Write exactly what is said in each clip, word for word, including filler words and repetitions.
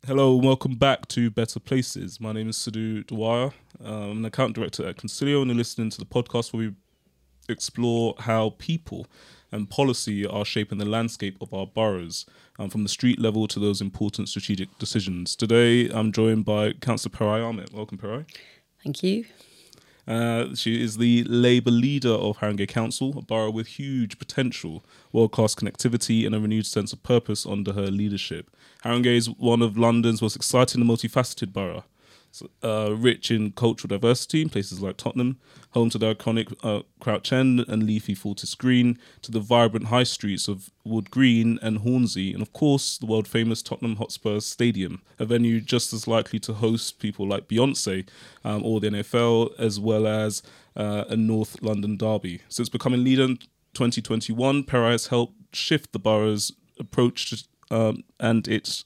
Hello, and welcome back to Better Places. My name is Sidhu Dwyer. I'm an account director at Concilio, and you're listening to the podcast where we explore how people and policy are shaping the landscape of our boroughs, um, from the street level to those important strategic decisions. Today, I'm joined by Councillor Perai Ahmed. Welcome, Perai. Thank you. Uh, she is the Labour leader of Haringey Council, a borough with huge potential, world-class connectivity and a renewed sense of purpose under her leadership. Haringey is one of London's most exciting and multifaceted borough, uh, rich in cultural diversity in places like Tottenham, home to the iconic uh, Crouch End and leafy Fortis Green, to the vibrant high streets of Wood Green and Hornsey, and of course the world-famous Tottenham Hotspur Stadium, a venue just as likely to host people like Beyonce um, or the N F L, as well as uh, a North London derby. Since becoming leader in twenty twenty-one, Perai has helped shift the borough's approach to, um, and its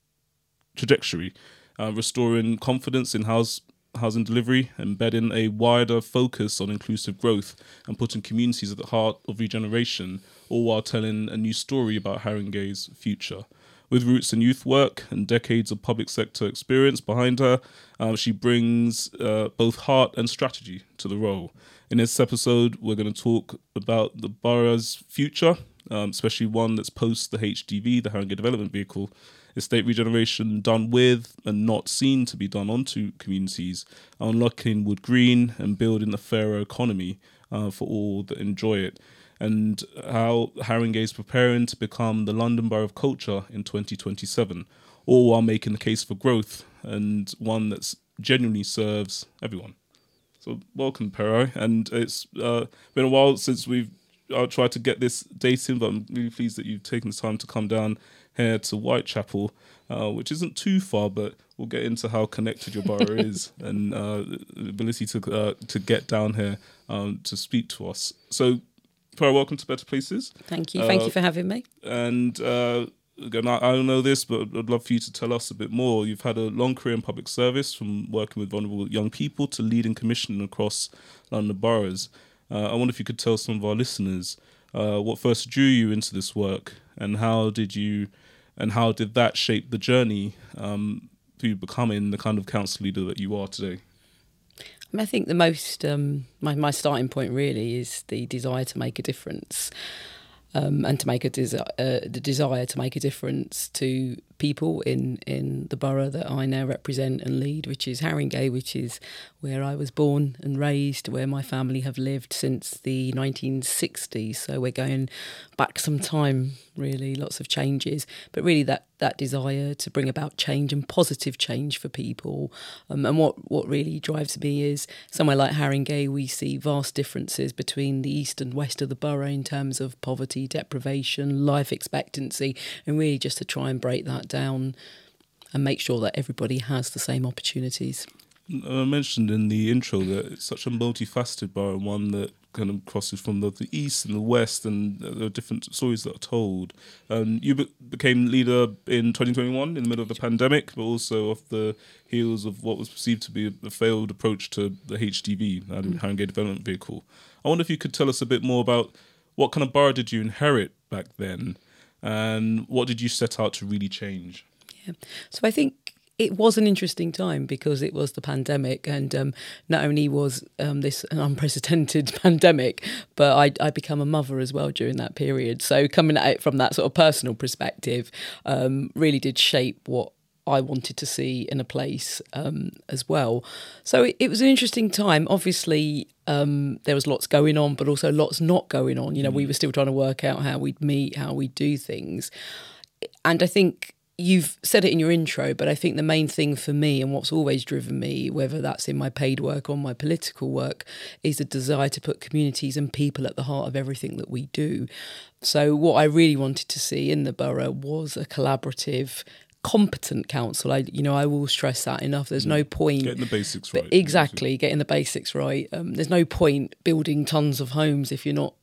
trajectory, Uh, restoring confidence in house, housing delivery, embedding a wider focus on inclusive growth and putting communities at the heart of regeneration, all while telling a new story about Haringey's future. With roots in youth work and decades of public sector experience behind her, uh, she brings uh, both heart and strategy to the role. In this episode, we're going to talk about the borough's future, um, especially one that's post the H D V, the Haringey Development Vehicle, estate regeneration done with and not seen to be done onto communities, unlocking Wood Green and building a fairer economy uh, for all that enjoy it, and how Haringey is preparing to become the London Borough of Culture in twenty twenty-seven, all while making the case for growth and one that genuinely serves everyone. So welcome, Perai, and it's uh, been a while since we've uh, tried to get this date in, but I'm really pleased that you've taken the time to come down here to Whitechapel, uh, which isn't too far, but we'll get into how connected your borough is and uh, the ability to uh, to get down here um, to speak to us. So, Perai, welcome to Better Places. Thank you. Thank uh, you for having me. And uh, again, I, I don't know this, but I'd love for you to tell us a bit more. You've had a long career in public service, from working with vulnerable young people to leading commissioning across London boroughs. Uh, I wonder if you could tell some of our listeners uh, what first drew you into this work, and how did you, and how did that shape the journey um, to becoming the kind of council leader that you are today? I, mean, I think the most um, my my starting point really is the desire to make a difference, um, and to make a desi- uh, the desire to make a difference to people in in the borough that I now represent and lead, which is Haringey, which is where I was born and raised, where my family have lived since the nineteen sixties. So we're going back some time, really, lots of changes, but really that that desire to bring about change and positive change for people. Um, and what, what really drives me is somewhere like Haringey, we see vast differences between the east and west of the borough in terms of poverty, deprivation, life expectancy, and really just to try and break that down and make sure that everybody has the same opportunities. I mentioned in the intro that it's such a multifaceted borough, one that kind of crosses from the, the east and the west, and there are different stories that are told. Um, you be- became leader in twenty twenty-one in the middle of the pandemic, but also off the heels of what was perceived to be a failed approach to the H D V, the mm. Haringey Development Vehicle. I wonder if you could tell us a bit more about what kind of borough did you inherit back then, and what did you set out to really change? Yeah. So I think it was an interesting time because it was the pandemic, and um, not only was um, this an unprecedented pandemic, but I I become a mother as well during that period. So coming at it from that sort of personal perspective um, really did shape what I wanted to see in a place um, as well. So it, it was an interesting time. Obviously, um, there was lots going on, but also lots not going on. You know, mm. we were still trying to work out how we'd meet, how we'd do things. And I think you've said it in your intro, but I think the main thing for me, and what's always driven me, whether that's in my paid work or my political work, is the desire to put communities and people at the heart of everything that we do. So what I really wanted to see in the borough was a collaborative, competent council. I, you know, I will stress that enough. There's no point getting the basics right. Exactly, getting the basics right. Um, there's no point building tons of homes if you're not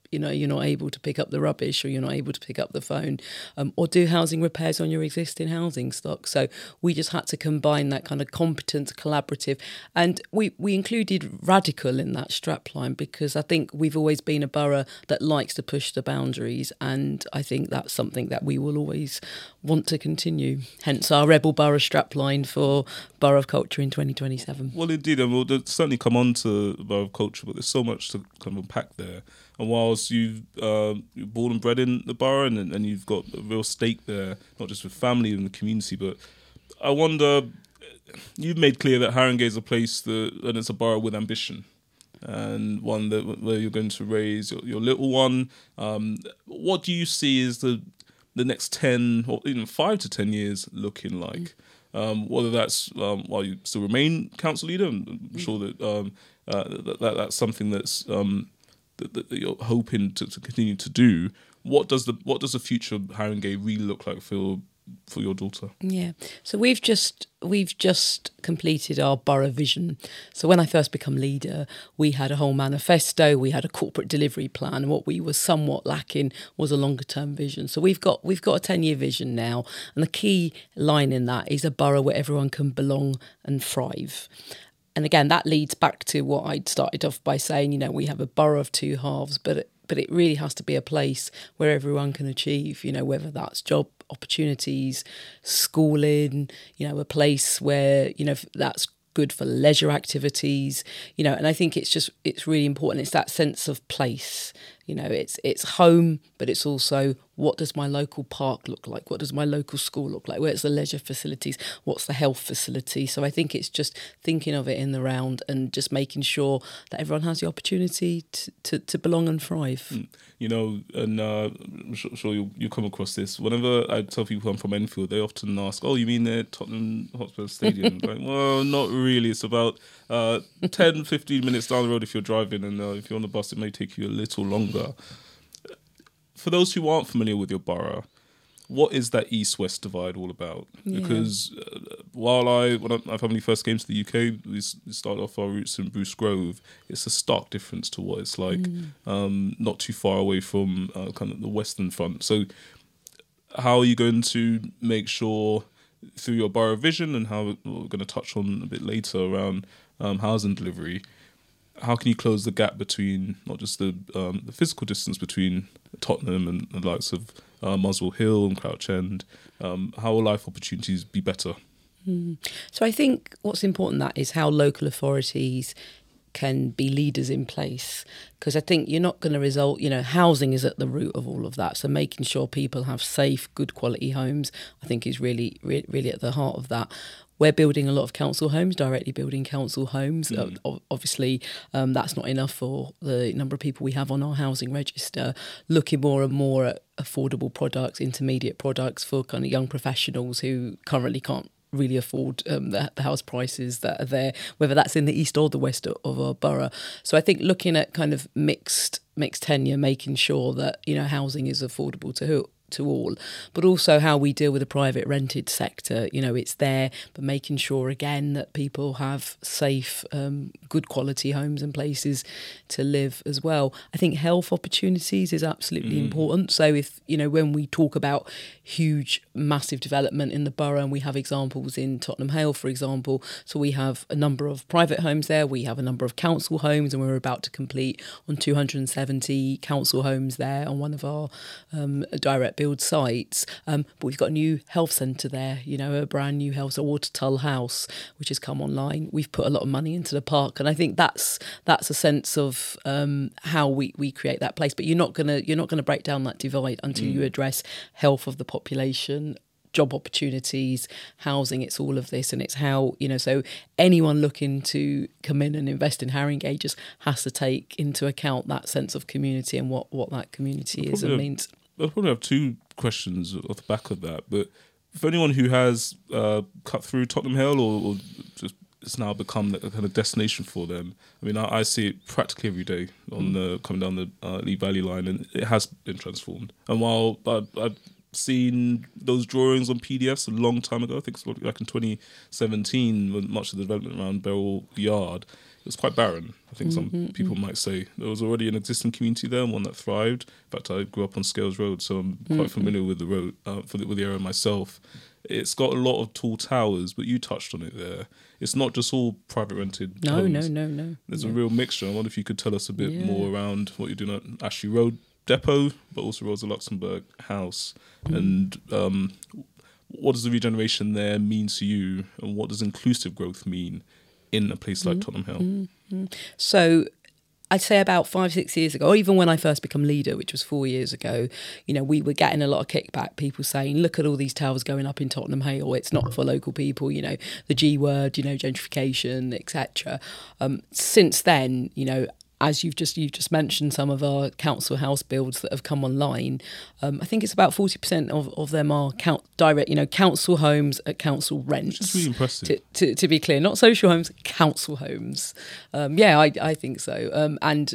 You know, you're not able to pick up the rubbish, or you're not able to pick up the phone, um, or do housing repairs on your existing housing stock. So we just had to combine that kind of competent, collaborative, and we, we included radical in that strapline, because I think we've always been a borough that likes to push the boundaries, and I think that's something that we will always want to continue. Hence our Rebel Borough strapline for Borough of Culture in twenty twenty-seven. Well, indeed, and we'll certainly come on to Borough of Culture, but there's so much to kind of unpack there. And whilst you've, uh, you're born and bred in the borough, and, and you've got a real stake there, not just with family and the community, but I wonder, you've made clear that Haringey is a place that, and it's a borough with ambition, and one that where you're going to raise your, your little one. Um, what do you see as the the next ten or even five to ten years looking like? Um, whether that's um, while you still remain council leader, I'm sure that, um, uh, that, that that's something that's um, that, that you're hoping to, to continue to do. What does the what does the future of Haringey really look like for for your daughter? Yeah, so we've just we've just completed our borough vision. So when I first become leader, we had a whole manifesto, we had a corporate delivery plan, and what we were somewhat lacking was a longer term vision. So we've got we've got a ten year vision now, and the key line in that is a borough where everyone can belong and thrive. And again, that leads back to what I'd started off by saying, you know, we have a borough of two halves, but it, but it really has to be a place where everyone can achieve, you know, whether that's job opportunities, schooling, you know, a place where, you know, that's good for leisure activities, you know, and I think it's just, it's really important. It's that sense of place, you know, it's it's home, but it's also, what does my local park look like? What does my local school look like? Where's the leisure facilities? What's the health facility? So I think it's just thinking of it in the round and just making sure that everyone has the opportunity to, to, to belong and thrive. Mm. You know, and uh, I'm sure, sure you'll, you'll come across this. Whenever I tell people I'm from Enfield, they often ask, oh, you mean the Tottenham Hotspur Stadium? Like, well, not really. It's about uh, ten, fifteen minutes down the road if you're driving, and uh, if you're on the bus, it may take you a little longer. For those who aren't familiar with your borough, what is that east-west divide all about? Yeah. Because uh, while I, when I, my family first came to the U K, we started off our roots in Bruce Grove. It's a stark difference to what it's like, mm. um, not too far away from uh, kind of the Western Front. So how are you going to make sure through your borough vision, and how we're going to touch on a bit later around um, housing delivery, how can you close the gap between not just the um, the physical distance between Tottenham and the likes of uh, Muswell Hill and Crouch End? Um, how will life opportunities be better? Mm. So I think what's important that is how local authorities can be leaders in place, because I think you're not going to result, you know, housing is at the root of all of that. So making sure people have safe, good quality homes, I think is really, re- really at the heart of that. We're building a lot of council homes, directly building council homes. Mm. Uh, obviously, um, that's not enough for the number of people we have on our housing register. Looking more and more at affordable products, intermediate products for kind of young professionals who currently can't really afford um, the, the house prices that are there, whether that's in the east or the west of, of our borough. So I think looking at kind of mixed mixed tenure, making sure that, you know, housing is affordable to who. to all, but also how we deal with the private rented sector. You know, it's there, but making sure again that people have safe, um, good quality homes and places to live as well. I think health opportunities is absolutely mm. important. So if, you know, when we talk about huge, massive development in the borough, and we have examples in Tottenham Hale, for example, so we have a number of private homes there, we have a number of council homes, and we're about to complete on two hundred seventy council homes there on one of our um, direct build sites, um, but we've got a new health centre there, you know, a brand new health, a Watertull House, which has come online. We've put a lot of money into the park, and I think that's that's a sense of um, how we, we create that place. But you're not gonna you're not gonna break down that divide until mm. you address health of the population, job opportunities, housing. It's all of this, and it's how, you know, so anyone looking to come in and invest in Haringey just has to take into account that sense of community and what what that community is and have, means. I probably have two questions off the back of that, but for anyone who has uh, cut through Tottenham Hale, or, or just it's now become a kind of destination for them. I mean, I, I see it practically every day on mm. the coming down the uh, Lee Valley line, and it has been transformed. And while I, I've seen those drawings on P D Fs a long time ago, I think it's like in twenty seventeen, when much of the development around Beryl Yard, was quite barren. I think some mm-hmm. people might say there was already an existing community there, one that thrived. In fact, I grew up on Scales Road, so I'm quite mm-hmm. familiar with the road, uh, for the, with the area myself. It's got a lot of tall towers, but you touched on it there. It's not just all private rented No, homes. no, no, no. There's yeah. a real mixture. I wonder if you could tell us a bit yeah. more around what you're doing at Ashley Road Depot, but also Rosa Luxemburg House. Mm. And um, what does the regeneration there mean to you? And what does inclusive growth mean in a place like mm. Tottenham Hale? Mm-hmm. So I'd say about five, six years ago, or even when I first became leader, which was four years ago, you know, we were getting a lot of kickback, people saying, look at all these towers going up in Tottenham Hale, it's not for local people, you know, the G word, you know, gentrification, et cetera. Um, since then, you know, as you've just you've just mentioned some of our council house builds that have come online, um, I think it's about forty percent of, of them are count, direct, you know, council homes at council rents. Which is really impressive. To, to, to be clear, not social homes, council homes. Um, yeah, I, I think so. Um, and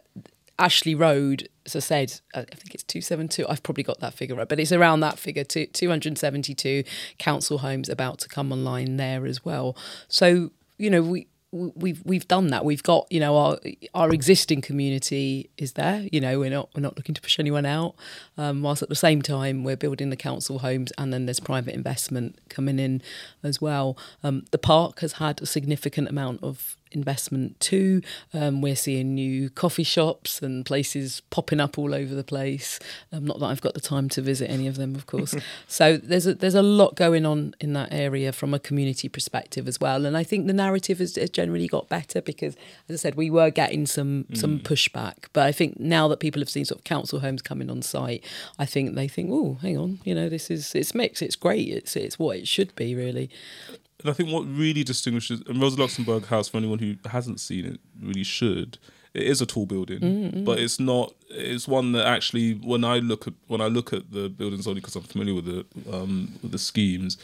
Ashley Road, as I said, I think it's two seventy-two. I've probably got that figure right, but it's around that figure, two hundred seventy-two council homes about to come online there as well. So, you know, we... We've we've done that. We've got, you know, our our existing community is there. You know, we're not we're not looking to push anyone out. Um, whilst at the same time we're building the council homes, and then there's private investment coming in as well. Um, the park has had a significant amount of investment too. Um, we're seeing new coffee shops and places popping up all over the place. Um, not that I've got the time to visit any of them, of course. So there's a, there's a lot going on in that area from a community perspective as well. And I think the narrative has, has generally got better because, as I said, we were getting some mm. some pushback. But I think now that people have seen sort of council homes coming on site, I think they think, oh, hang on, you know, this is it's mixed, it's great, it's it's what it should be really. And I think what really distinguishes, and Rosa Luxemburg House, for anyone who hasn't seen it, really should. It is a tall building, mm-hmm. but it's not. It's one that actually, when I look at when I look at the buildings, only because I'm familiar with the um, with the schemes,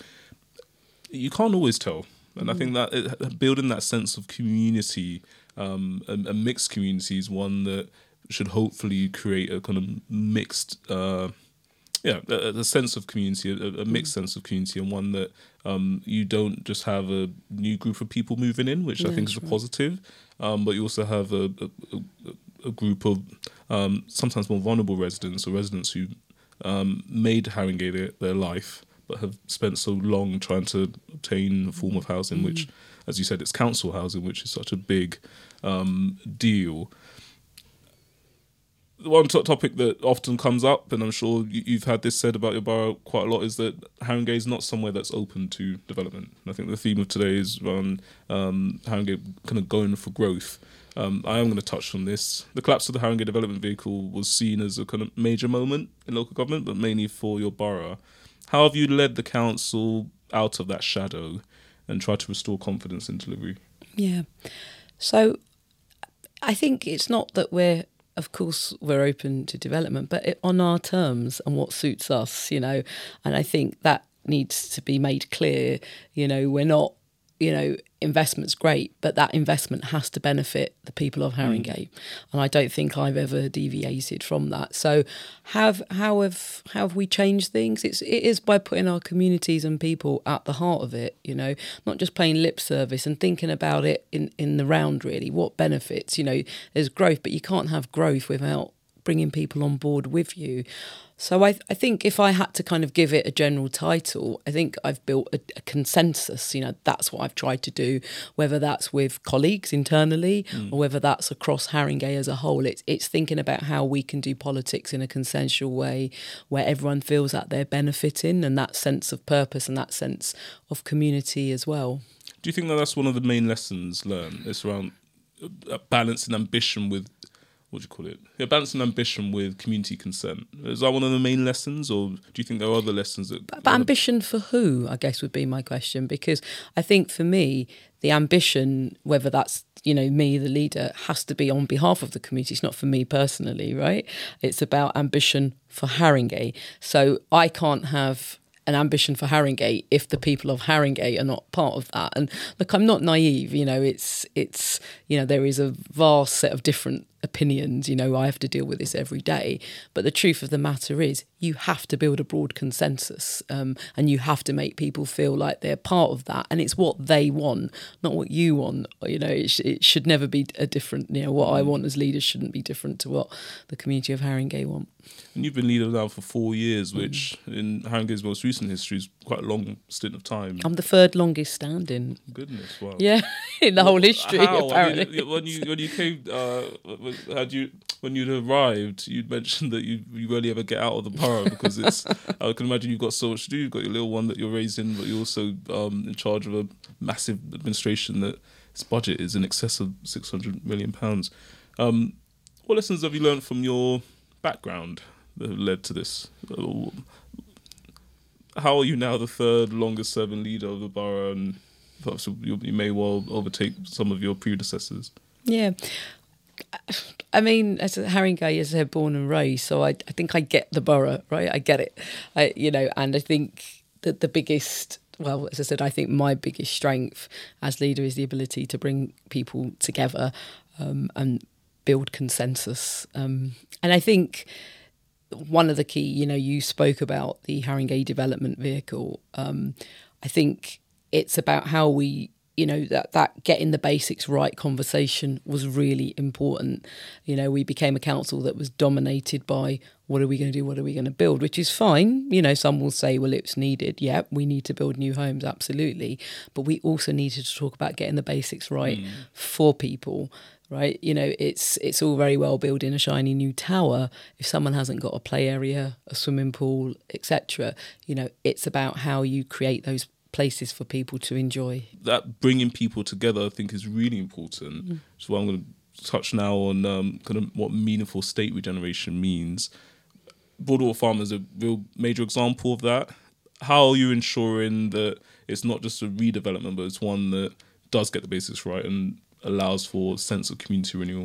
you can't always tell. And mm. I think that it, building that sense of community, um, a, a mixed community, is one that should hopefully create a kind of mixed. Uh, Yeah, a, a sense of community, a, a mixed mm. sense of community, and one that um, you don't just have a new group of people moving in, which yeah, I think is a positive, um, but you also have a, a, a, a group of um, sometimes more vulnerable residents or residents who um, made Haringey their, their life, but have spent so long trying to obtain a form of housing, mm. which, as you said, it's council housing, which is such a big um, deal. One t- topic that often comes up, and I'm sure you've had this said about your borough quite a lot, is that Haringey is not somewhere that's open to development. And I think the theme of today is around um, Haringey kind of going for growth. Um, I am going to touch on this. The collapse of the Haringey development vehicle was seen as a kind of major moment in local government, but mainly for your borough. How have you led the council out of that shadow and tried to restore confidence in delivery? Yeah. So I think it's not that we're Of course, we're open to development, but it, on our terms and what suits us, you know. And I think that needs to be made clear. You know, we're not, you know, investment's great, but that investment has to benefit the people of Haringey. Mm. And I don't think I've ever deviated from that. So have how have how have we changed things? It's it is by putting our communities and people at the heart of it, you know, not just playing lip service and thinking about it in, in the round really, what benefits, you know, there's growth, but you can't have growth without bringing people on board with you. So I, I think if I had to kind of give it a general title, I think I've built a, a consensus. You know, that's what I've tried to do, whether that's with colleagues internally mm. or whether that's across Haringey as a whole. It's it's thinking about how we can do politics in a consensual way where everyone feels that they're benefiting and that sense of purpose and that sense of community as well. Do you think that that's one of the main lessons learned? It's around balancing ambition with... what do you call it? Yeah, balancing ambition with community consent. Is that one of the main lessons, or do you think there are other lessons that... But, but ambition for who, I guess, would be my question, because I think for me, the ambition, whether that's, you know, me, the leader, has to be on behalf of the community. It's not for me personally, right? It's about ambition for Haringey. So I can't have an ambition for Haringey if the people of Haringey are not part of that. And look, I'm not naive, you know, it's, it's you know, there is a vast set of different opinions. You know, I have to deal with this every day. But the truth of the matter is, you have to build a broad consensus, um, and you have to make people feel like they're part of that, and it's what they want, not what you want. You know, it, sh- it should never be a different. You know, what I want as leaders shouldn't be different to what the community of Haringey want. And you've been leader now for four years, which mm. in Haringey's most recent history is quite a long stint of time. I'm the third longest standing. Goodness, wow. Yeah, in the well, whole history, how? apparently. I mean, when you when you came, uh, had you when you'd arrived, you'd mentioned that you you rarely ever get out of the borough because it's. I can imagine you've got so much to do. You've got your little one that you're raising, but you're also um, in charge of a massive administration that its budget is in excess of six hundred million pounds. Um, what lessons have you learned from your background that have led to this? How are you now the third longest serving leader of the borough, and perhaps you, you may well overtake some of your predecessors? Yeah. I mean, as a Haringey, as a born and raised, so I, I think I get the borough, right? I get it, I, you know, and I think that the biggest, well, as I said, I think my biggest strength as leader is the ability to bring people together um, and build consensus. Um, and I think one of the key, you know, you spoke about the Haringey Development Vehicle. Um, I think it's about how we, you know, that, that getting the basics right conversation was really important. You know, we became a council that was dominated by what are we going to do, what are we going to build, which is fine. You know, some will say, well, it's needed. Yeah, we need to build new homes, absolutely. But we also needed to talk about getting the basics right mm. for people. Right, you know, it's it's all very well building a shiny new tower. If someone hasn't got a play area, a swimming pool, et cetera, you know, it's about how you create those places for people to enjoy. That bringing people together, I think, is really important. Mm. So I'm going to touch now on um, kind of what meaningful state regeneration means. Broadwater Farm is a real major example of that. How are you ensuring that it's not just a redevelopment, but it's one that does get the basics right and allows for a sense of community renewal?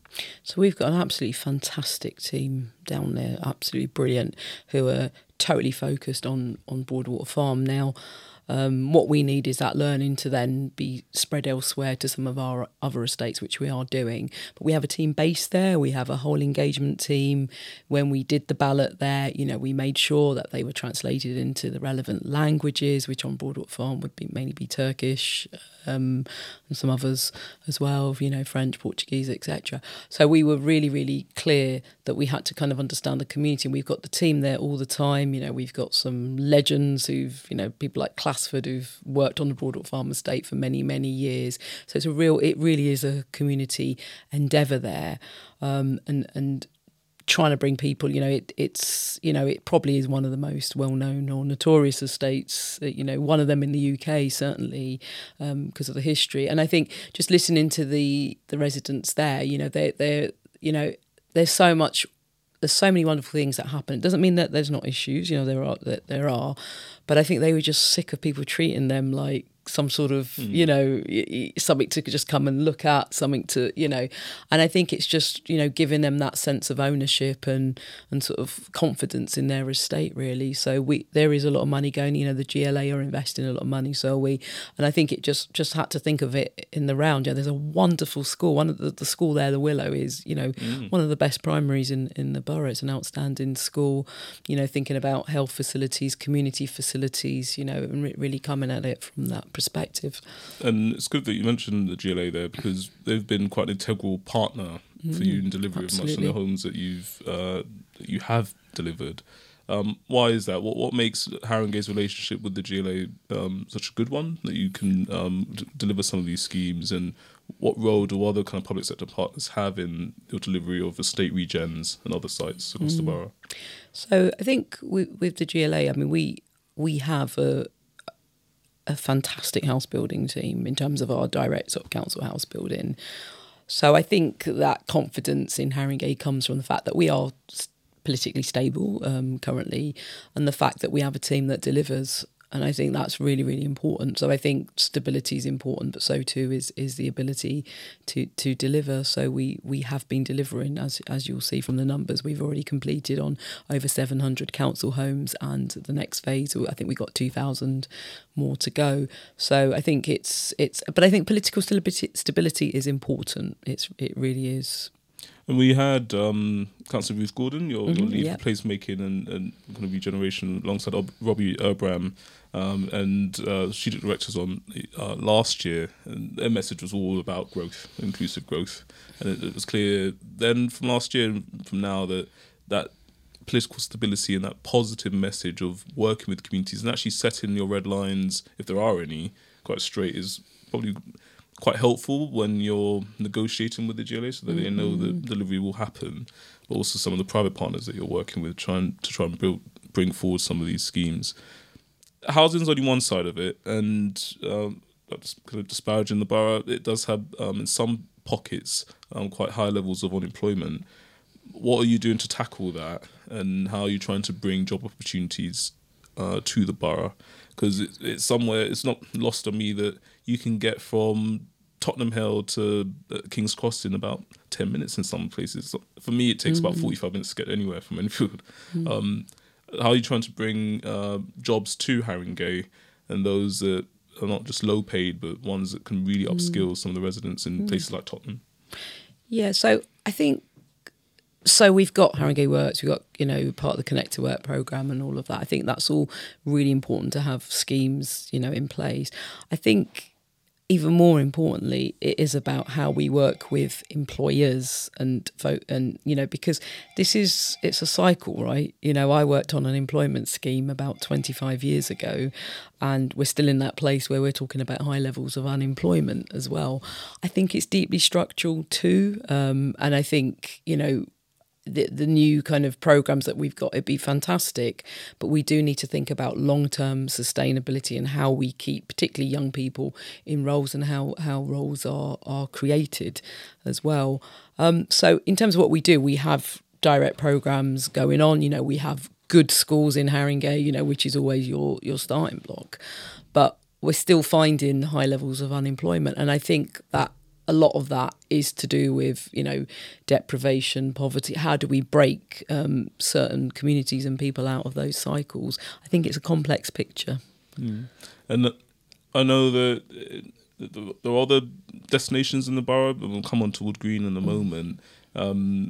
So we've got an absolutely fantastic team down there, absolutely brilliant, who are totally focused on on Broadwater Farm now. Um, what we need is that learning to then be spread elsewhere to some of our other estates, which we are doing. But we have a team based there. We have a whole engagement team. When we did the ballot there, you know, we made sure that they were translated into the relevant languages, which on Broadwater Farm would be mainly be Turkish, um, and some others as well, you know, French, Portuguese, et cetera. So we were really, really clear that we had to kind of understand the community. And we've got the team there all the time. You know, we've got some legends who've, you know, people like Classford who've worked on the Broadwater Farm estate for many, many years. So it's a real, it really is a community endeavour there. Um, and, and trying to bring people, you know, it, it's, you know, it probably is one of the most well-known or notorious estates, you know, one of them in the U K, certainly, um, because of the history. And I think just listening to the, the residents there, you know, they're, they're, you know, there's so much, there's so many wonderful things that happen. It doesn't mean that there's not issues, you know, there are, that there are, but I think they were just sick of people treating them like some sort of, mm. you know, something to just come and look at, something to, you know, and I think it's just, you know, giving them that sense of ownership and, and sort of confidence in their estate, really. So we, there is a lot of money going, you know, the G L A are investing a lot of money, so are we, and I think it just, just had to think of it in the round. Yeah, there's a wonderful school. One of the, the school there, the Willow, is, you know, mm. one of the best primaries in, in the borough. It's an outstanding school, you know, thinking about health facilities, community facilities, you know, and re- really coming at it from that perspective. And it's good that you mentioned the G L A there, because they've been quite an integral partner mm, for you in delivery absolutely. of much of the homes that you've uh, that you have delivered. Um, why is that? What what makes Haringey's relationship with the G L A um, such a good one that you can um, d- deliver some of these schemes? And what role do other kind of public sector partners have in your delivery of estate regens and other sites across mm. the borough? So I think with, with the G L A, I mean, we we have a a fantastic house building team in terms of our direct sort of council house building. So I think that confidence in Haringey comes from the fact that we are politically stable um, currently, and the fact that we have a team that delivers. And I think that's really, really important. So I think stability is important, but so too is is the ability to to deliver. So we we have been delivering, as as you'll see from the numbers. We've already completed on over seven hundred council homes, and the next phase, I think we've got two thousand more to go. So I think it's it's. But I think political stability stability is important. It's it really is. And we had um, Councillor Ruth Gordon, your, Mm-hmm, your lead yep. for placemaking and, and kind of regeneration, alongside Ob- Robbie Erbram, um, and uh, strategic directors on uh, last year. And their message was all about growth, inclusive growth. And it, it was clear then from last year and from now that that political stability and that positive message of working with communities and actually setting your red lines, if there are any, quite straight is probably quite helpful when you're negotiating with the G L A, so that mm-hmm. they know that delivery will happen. But also some of the private partners that you're working with, trying to try and build, bring forward some of these schemes. Housing's only one side of it, and um, kind of disparaging the borough, it does have um, in some pockets um, quite high levels of unemployment. What are you doing to tackle that, and how are you trying to bring job opportunities uh, to the borough? Because it, it's somewhere, it's not lost on me that you can get from Tottenham Hale to uh, King's Cross in about ten minutes in some places. So for me, it takes mm-hmm. about forty-five minutes to get anywhere from Enfield. Mm-hmm. Um, how are you trying to bring uh, jobs to Haringey, and those that are not just low paid, but ones that can really upskill mm-hmm. some of the residents in mm-hmm. places like Tottenham? Yeah, so I think, so we've got Haringey Works, we've got, you know, part of the Connect to Work programme and all of that. I think that's all really important to have schemes, you know, in place. I think even more importantly, it is about how we work with employers and vote, and you know, because this is it's a cycle, right? You know, I worked on an employment scheme about twenty-five years ago, and we're still in that place where we're talking about high levels of unemployment as well. I think it's deeply structural too, um, and I think, you know, The, the new kind of programs that we've got, it'd be fantastic, but we do need to think about long-term sustainability and how we keep particularly young people in roles, and how how roles are are created as well. Um, so in terms of what we do, we have direct programs going on. You know, we have good schools in Haringey, you know, which is always your your starting block, but we're still finding high levels of unemployment, and I think that a lot of that is to do with, you know, deprivation, poverty. How do we break um, certain communities and people out of those cycles? I think it's a complex picture. Mm. And I know that there are other destinations in the borough, but we'll come on to Wood Green in a mm. moment. Um,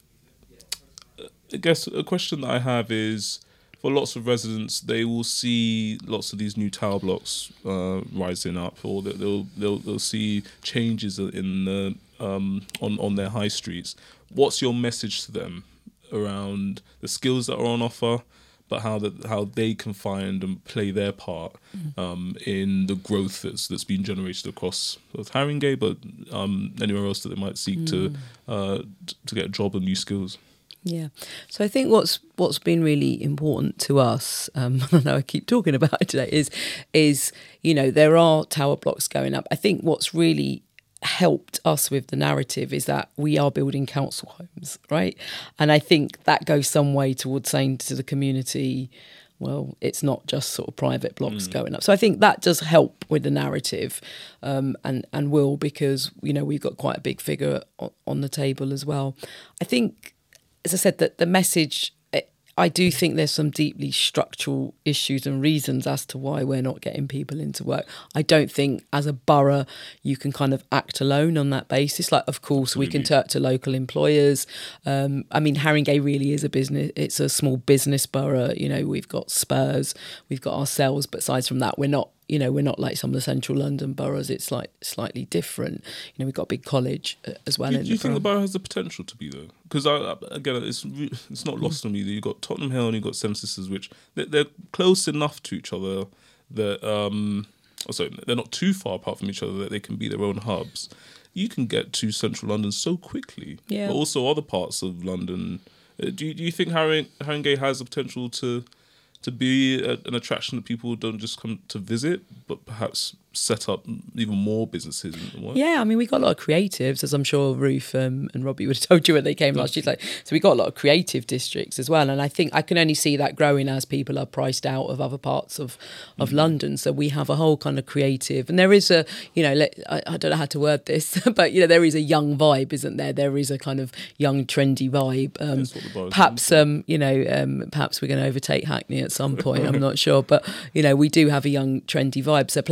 I guess a question that I have is, for lots of residents, they will see lots of these new tower blocks uh, rising up, or they'll they'll they'll see changes in the um, on on their high streets. What's your message to them around the skills that are on offer, but how that how they can find and play their part um, in the growth that's that's been generated across both Haringey, but um, anywhere else that they might seek mm. to uh, to get a job and new skills? Yeah, so I think what's what's been really important to us, um, I know I keep talking about it today, is is you know, there are tower blocks going up. I think what's really helped us with the narrative is that we are building council homes, right? And I think that goes some way towards saying to the community, well, it's not just sort of private blocks mm. going up. So I think that does help with the narrative, um, and and will, because you know, we've got quite a big figure on, on the table as well. I think, as I said, that the message, I do think there's some deeply structural issues and reasons as to why we're not getting people into work. I don't think as a borough you can kind of act alone on that basis. Like, of course, Absolutely. we can turn to local employers. Um, I mean, Haringey really is a business. It's a small business borough. You know, we've got Spurs, we've got ourselves, but aside from that, we're not, you know, we're not like some of the central London boroughs. It's like slightly different. You know, we've got a big college as well. Do, in do you the think borough. the borough has the potential to be, though? Because again, it's it's not lost mm. on me that you've got Tottenham Hale and you've got Seven Sisters, which they're, they're close enough to each other that, um, oh, sorry, they're not too far apart from each other that they can be their own hubs. You can get to central London so quickly. Yeah. But also other parts of London. Do you, do you think Haring, Haringey has the potential to to be a, an attraction that people don't just come to visit, but perhaps set up even more businesses? And what? Yeah, I mean, we got a lot of creatives, as I'm sure Ruth um, and Robbie would have told you when they came last year. Like, so we got a lot of creative districts as well. And I think I can only see that growing as people are priced out of other parts of, of mm. London. So we have a whole kind of creative, and there is a, you know, let, I, I don't know how to word this, but, you know, there is a young vibe, isn't there? There is a kind of young, trendy vibe. Um, perhaps, um, you know, um, perhaps we're going to overtake Hackney at some point. I'm not sure. But, you know, we do have a young, trendy vibe. So places like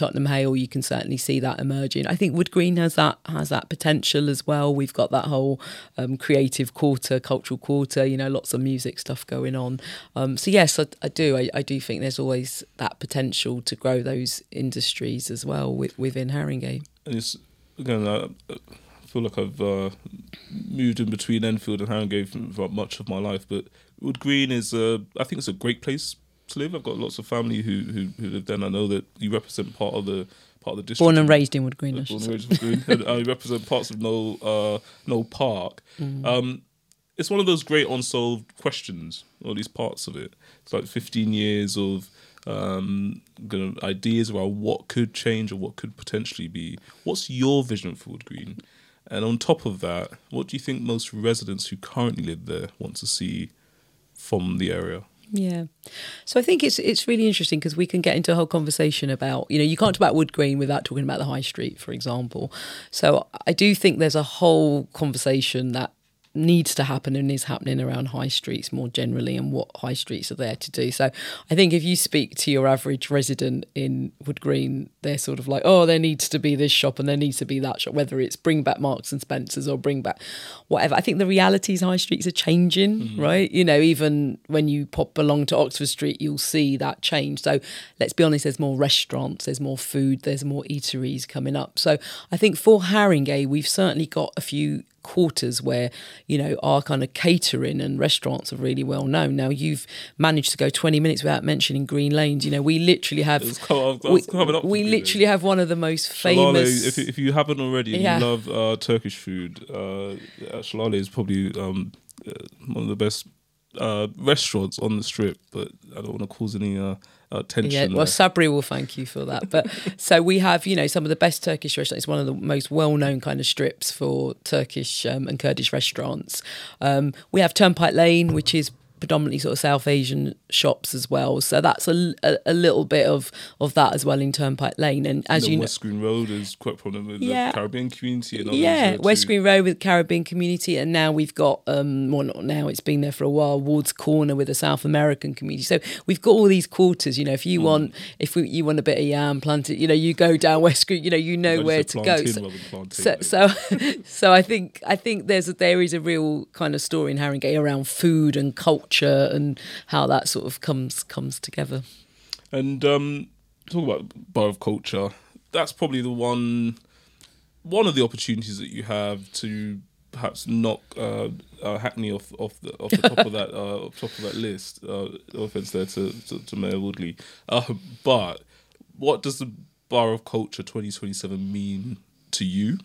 Tottenham Hale, you can certainly see that emerging. I think Wood Green has that has that potential as well. We've got that whole um, creative quarter, cultural quarter, you know, lots of music stuff going on. Um, so yes, I, I do. I, I do think there's always that potential to grow those industries as well with, within Haringey. And it's, again, I, I feel like I've uh, moved in between Enfield and Haringey for, for much of my life, but Wood Green is, uh, I think it's a great place to live. I've got lots of family who, who, who live there, and I know that you represent part of the part of the district. Born and raised in Wood Green. Uh, born and raised in Wood Green. And I represent parts of Knoll, uh, Knoll Park. Mm. Um, it's one of those great unsolved questions, all these parts of it. It's like fifteen years of um, kind of ideas around what could change or what could potentially be. What's your vision for Wood Green? And on top of that, what do you think most residents who currently live there want to see from the area? Yeah. So I think it's it's really interesting because we can get into a whole conversation about, you know, you can't talk about Wood Green without talking about the High Street, for example. So I do think there's a whole conversation that needs to happen and is happening around high streets more generally and what high streets are there to do. So I think if you speak to your average resident in Wood Green, they're sort of like, oh, there needs to be this shop and there needs to be that shop, whether it's bring back Marks and Spencer's or bring back whatever. I think the reality is high streets are changing, mm-hmm. right? You know, even when you pop along to Oxford Street, you'll see that change. So let's be honest, there's more restaurants, there's more food, there's more eateries coming up. So I think for Haringey, we've certainly got a few quarters where, you know, our kind of catering and restaurants are really well known. Now you've managed to go twenty minutes without mentioning Green Lanes. You know, we literally have quite, we, we literally have one of the most famous. Shalale, if, if you haven't already, yeah. you love uh, Turkish food. Uh, Shalale is probably um, one of the best uh, restaurants on the strip, but I don't want to cause any uh, uh, tension. Yeah, well, Sabri will thank you for that. But so we have, you know, some of the best Turkish restaurants. It's one of the most well-known kind of strips for Turkish um, and Kurdish restaurants. Um, we have Turnpike Lane, which is predominantly sort of South Asian shops as well. So that's a, a, a little bit of, of that as well in Turnpike Lane. And as the you know, West Green Road is quite prominent with yeah, the Caribbean community. And yeah, West Green Road with Caribbean community. And now we've got, um, well, not now, it's been there for a while, Ward's Corner with the South American community. So we've got all these quarters, you know, if you mm. want, if we, you want a bit of yam planted, you know, you go down West Green, you know, you know where to go. So, so, so, so I think, I think there's a, there is a real kind of story in Haringey around food and culture and how that sort of comes comes together. And um, talk about Borough of Culture. That's probably the one one of the opportunities that you have to perhaps knock uh, uh, Hackney off off the off the top of that uh, off top of that list. Uh, no offense there to, to, to Mayor Woodley, uh, but what does the Borough of Culture twenty twenty-seven mean to you?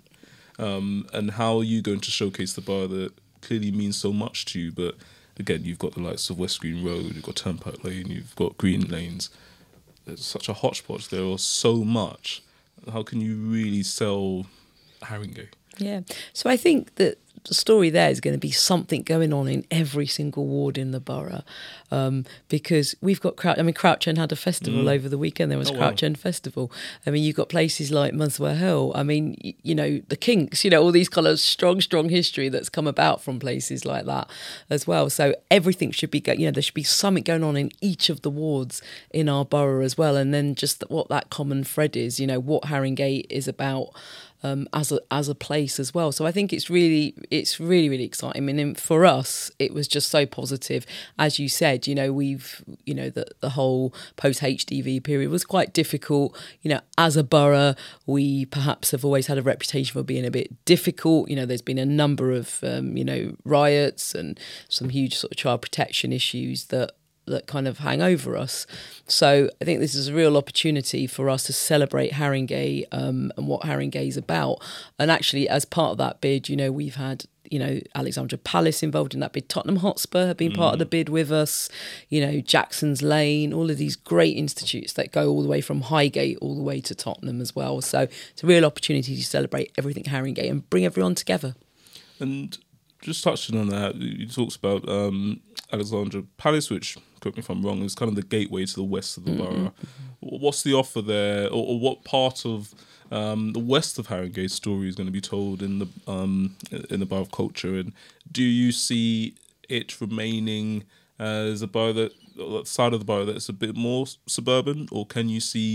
Um, and how are you going to showcase the borough that clearly means so much to you, but again, you've got the likes of West Green Road, you've got Turnpike Lane, you've got Green Lanes. There's such a hodgepodge. There are so much. How can you really sell Haringey? Yeah. So I think that the story there is going to be something going on in every single ward in the borough, um, because we've got Crouch. I mean, Crouch End had a festival mm. over the weekend. There was oh, Crouch wow. End Festival. I mean, you've got places like Muswell Hill. I mean, y- you know, the Kinks. You know, all these kind of strong, strong history that's come about from places like that as well. So everything should be, go- you know, there should be something going on in each of the wards in our borough as well. And then just what that common thread is. You know, what Haringey is about. Um, as a as a place as well. So I think it's really it's really really exciting. I mean, for us, it was just so positive. As you said, you know, we've you know the the whole post H D V period was quite difficult. You know, as a borough, we perhaps have always had a reputation for being a bit difficult. You know, there's been a number of um, you know riots and some huge sort of child protection issues that. that kind of hang over us. So I think this is a real opportunity for us to celebrate Haringey um, and what Haringey is about. And actually, as part of that bid, you know, we've had, you know, Alexandra Palace involved in that bid. Tottenham Hotspur have been mm. part of the bid with us. You know, Jackson's Lane, all of these great institutes that go all the way from Highgate all the way to Tottenham as well. So it's a real opportunity to celebrate everything Haringey and bring everyone together. And just touching on that, you talked about um, Alexandra Palace, which, correct me if I'm wrong, is kind of the gateway to the west of the mm-hmm. borough. What's the offer there, or, or what part of um, the west of Haringey's story is going to be told in the um, in the Borough of Culture? And do you see it remaining as a borough that, that side of the borough that's a bit more suburban, or can you see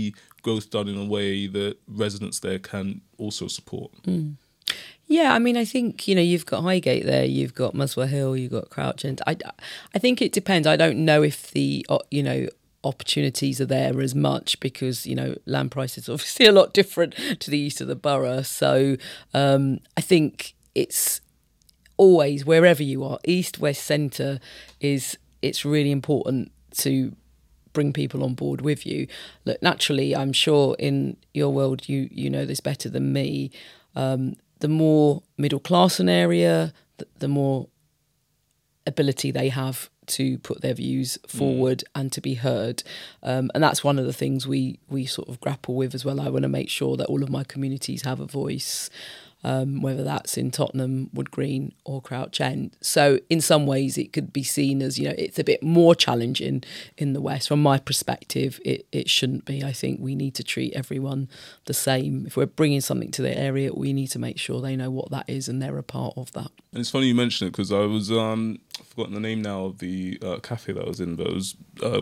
growth done in a way that residents there can also support? Mm. Yeah, I mean, I think, you know, you've got Highgate there, you've got Muswell Hill, you've got Crouch End. I, I think it depends. I don't know if the, you know, opportunities are there as much because, you know, land prices are obviously a lot different to the east of the borough. So um, I think it's always, wherever you are, east, west, centre, is it's really important to bring people on board with you. Look, naturally, I'm sure in your world, you you know this better than me. Um, the more middle class an area, the, the more ability they have to put their views forward mm. and to be heard. Um, and that's one of the things we we sort of grapple with as well. I want to make sure that all of my communities have a voice, um, whether that's in Tottenham, Wood Green or Crouch End. So in some ways it could be seen as, you know, it's a bit more challenging in the West. From my perspective, it, it shouldn't be. I think we need to treat everyone the same. If we're bringing something to their area, we need to make sure they know what that is and they're a part of that. And it's funny you mention it because I was, um, I've forgotten the name now of the uh, cafe that I was in, but it was uh,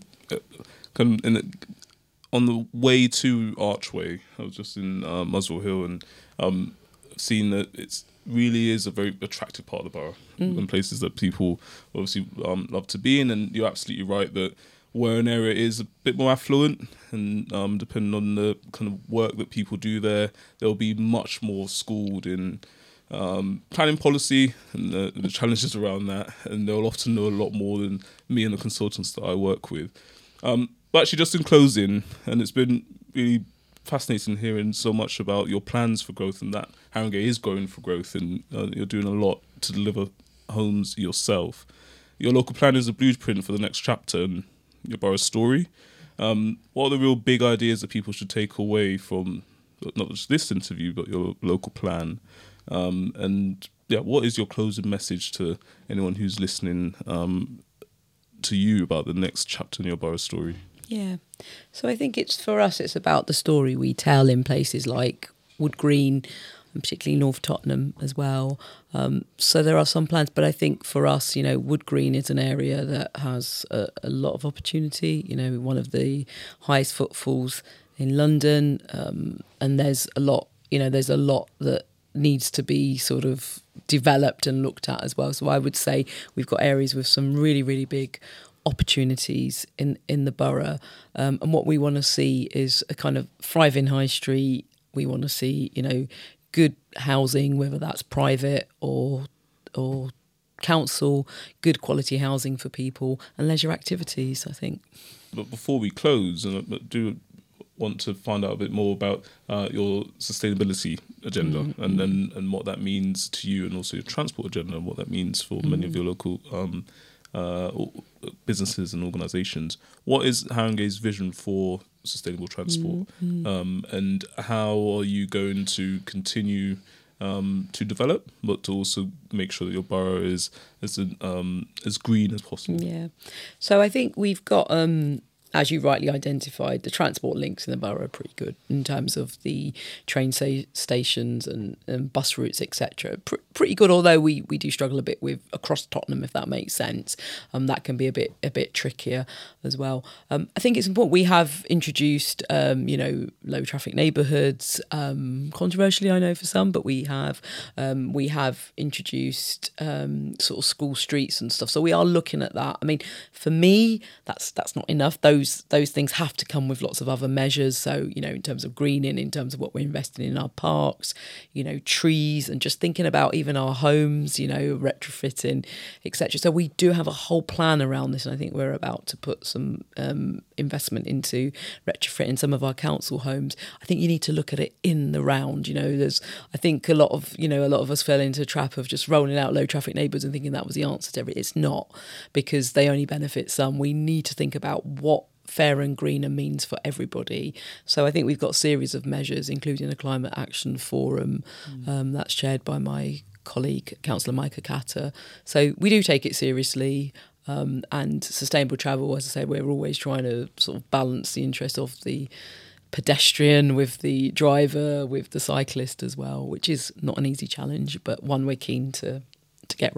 kind of in the, on the way to Archway. I was just in uh, Muswell Hill and um, seen that it's really is a very attractive part of the borough mm. and places that people obviously um, love to be in. And you're absolutely right that where an area is a bit more affluent and um, depending on the kind of work that people do there, they'll be much more schooled in um, planning policy and the, the challenges around that, and they'll often know a lot more than me and the consultants that I work with. Um, but actually, just in closing, and it's been really fascinating hearing so much about your plans for growth and that Haringey is going for growth and uh, you're doing a lot to deliver homes yourself. Your local plan is a blueprint for the next chapter in your borough's story. Um, what are the real big ideas that people should take away from not just this interview but your local plan? Um, and yeah, what is your closing message to anyone who's listening um, to you about the next chapter in your borough story? Yeah. So I think it's for us, it's about the story we tell in places like Wood Green and particularly North Tottenham as well. Um, so there are some plans, but I think for us, you know, Wood Green is an area that has a, a lot of opportunity, you know, one of the highest footfalls in London. Um, and there's a lot, you know, there's a lot that needs to be sort of developed and looked at as well. So I would say we've got areas with some really, really big opportunities in, in the borough. Um, and what we want to see is a kind of thriving high street. We want to see, you know, good housing, whether that's private or or council, good quality housing for people and leisure activities, I think. But before we close, and I do want to find out a bit more about uh, your sustainability agenda mm-hmm. and then and what that means to you, and also your transport agenda and what that means for mm-hmm. many of your local um, uh, businesses and organisations. What is Haringey's vision for sustainable transport, mm-hmm. um, and how are you going to continue um, to develop, but to also make sure that your borough is as um, as green as possible? Yeah, so I think we've got, um, as you rightly identified, the transport links in the borough are pretty good in terms of the train sa- stations and, and bus routes, et cetera. Pr- pretty good, although we, we do struggle a bit with across Tottenham, if that makes sense. Um, that can be a bit a bit trickier as well. Um, I think it's important. We have introduced, um, you know, low traffic neighbourhoods. Um, controversially, I know for some, but we have um, we have introduced um, sort of school streets and stuff. So we are looking at that. I mean, for me, that's that's not enough. Those Those, those things have to come with lots of other measures. So, you know, in terms of greening, in terms of what we're investing in our parks, you know, trees, and just thinking about even our homes, you know, retrofitting, et cetera. So we do have a whole plan around this, and I think we're about to put some um, investment into retrofitting some of our council homes. I think you need to look at it in the round. You know, there's, I think a lot of, you know, a lot of us fell into a trap of just rolling out low traffic neighbourhoods and thinking that was the answer to everything. It's not, because they only benefit some. We need to think about what fair and greener means for everybody. So I think we've got a series of measures, including a climate action forum mm. um, that's chaired by my colleague, Councillor Micah Catter. So we do take it seriously. Um, and sustainable travel, as I say, we're always trying to sort of balance the interest of the pedestrian with the driver, with the cyclist as well, which is not an easy challenge, but one we're keen to, to get right.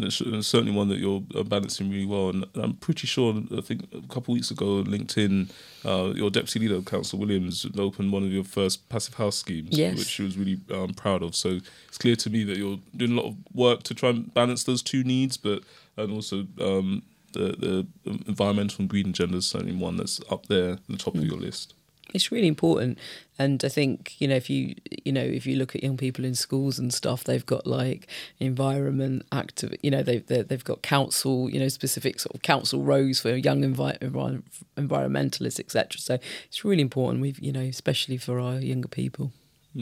and it's, it's certainly one that you're uh, balancing really well. And I'm pretty sure, I think a couple of weeks ago on LinkedIn, uh, your deputy leader, Councillor Williams, opened one of your first passive house schemes, yes. which she was really um, proud of. So it's clear to me that you're doing a lot of work to try and balance those two needs, but and also um, the, the environmental and green agenda is certainly one that's up there at the top mm. of your list. It's really important, and I think, you know, if you you know if you look at young people in schools and stuff, they've got like environment active, you know, they've they've got council, you know, specific sort of council rows for young envi- envi- environmentalists, et cetera. So it's really important. We've you know, especially for our younger people.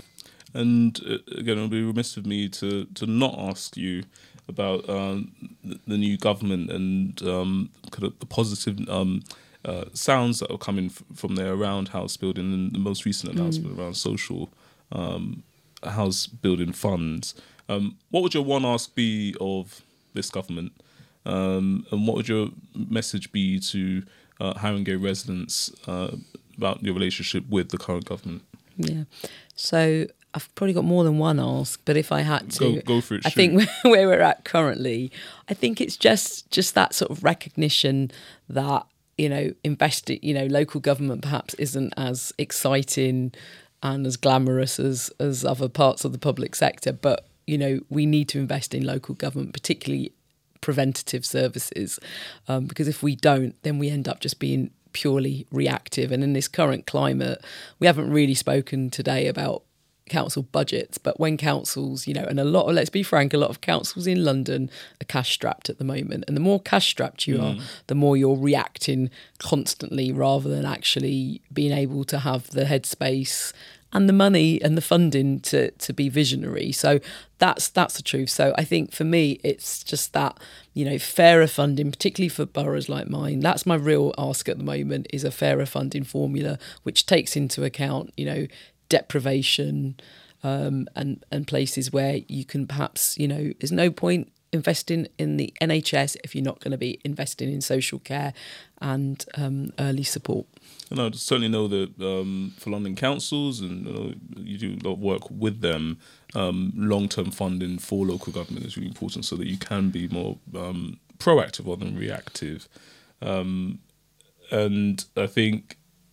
And uh, again, it would be remiss of me to to not ask you about um, the, the new government and um, kind of the positive. Um, Uh, sounds that are coming f- from their around house building and the most recent announcement mm. around social um, house building funds. Um, what would your one ask be of this government? Um, and what would your message be to uh, Haringey residents uh, about your relationship with the current government? Yeah. So I've probably got more than one ask, but if I had to, go, go for it. I shoot. think where we're at currently, I think it's just just that sort of recognition that, you know, invest, you know, local government perhaps isn't as exciting and as glamorous as, as other parts of the public sector. But, you know, we need to invest in local government, particularly preventative services, um, because if we don't, then we end up just being purely reactive. And in this current climate, we haven't really spoken today about council budgets, but when councils, you know, and a lot of, let's be frank, a lot of councils in London are cash strapped at the moment, and the more cash strapped you mm. are, the more you're reacting constantly rather than actually being able to have the headspace and the money and the funding to to be visionary. So that's that's the truth. So I think for me, it's just that, you know, fairer funding, particularly for boroughs like mine. That's my real ask at the moment, is a fairer funding formula which takes into account, you know, deprivation um, and and places where you can perhaps, you know, there's no point investing in the N H S if you're not going to be investing in social care and um, early support. And I certainly know that um, for London councils, and you know, you do a lot of work with them, um, long-term funding for local government is really important so that you can be more um, proactive rather than reactive. Um, and I think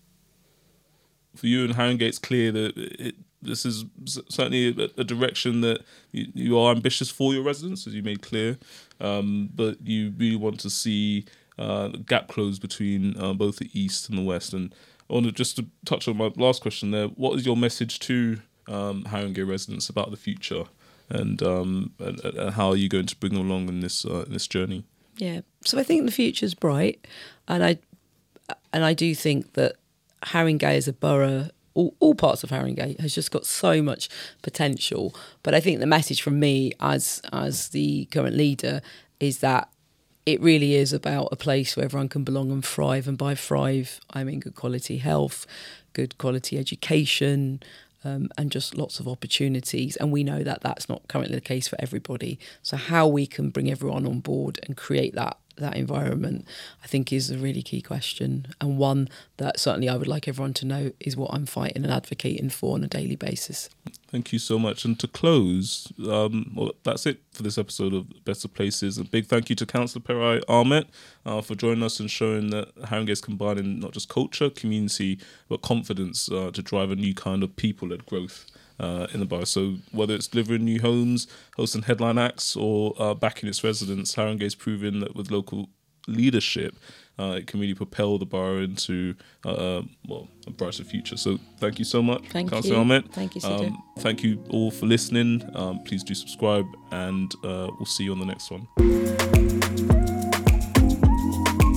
for you and Haringey, it's clear that it, this is certainly a, a direction that you, you are ambitious for your residents, as you made clear, um, but you really want to see uh, the gap close between uh, both the East and the West. And I want to just to touch on my last question there. What is your message to um, Haringey residents about the future, and, um, and, and how are you going to bring them along in this uh, in this journey? Yeah, so I think the future's bright, and I and I do think that Haringey as a borough, all, all parts of Haringey, has just got so much potential. But I think the message from me as as the current leader is that it really is about a place where everyone can belong and thrive. And by thrive, I mean good quality health, good quality education, um, and just lots of opportunities. And we know that that's not currently the case for everybody. So how we can bring everyone on board and create that that environment, I think, is a really key question, and one that certainly I would like everyone to know is what I'm fighting and advocating for on a daily basis. Thank you so much. And to close, um, well, that's it for this episode of Better Places. A big thank you to Councillor Perai Ahmed uh, for joining us and showing that Haringey is combining not just culture, community, but confidence uh, to drive a new kind of people-led growth Uh, in the borough. So whether it's delivering new homes, hosting headline acts, or uh, backing its residents, Haringey's proven that with local leadership, uh, it can really propel the borough into uh, well a brighter future. So thank you so much, thank Councillor you. Ahmed. Thank you, Sadiq. Um, thank you all for listening. Um, please do subscribe, and uh, we'll see you on the next one.